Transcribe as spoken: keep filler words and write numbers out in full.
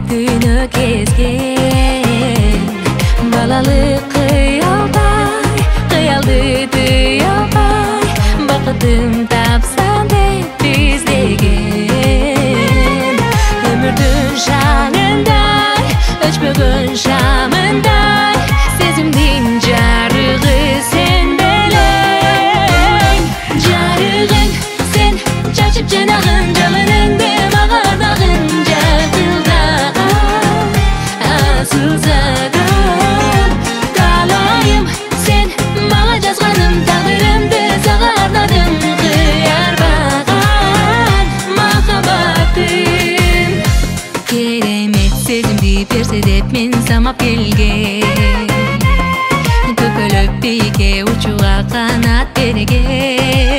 күнү кезген балалык кыялдай кыялды тыя албай бакытым тапсам деп издеген өмүрдүн шаңындай өчпөгөн шамындай сезимдин жарыгы сен белең жарыгың сен чачып жанагын жалыныңды мага дагын жакылдай асылсаган каалайым сен мага жазганым тагдырымды сага ардадым кыярбаган махаббатым керемет сезимди берсе деп мен самап келген көкөлөп бийикке учууга канат берген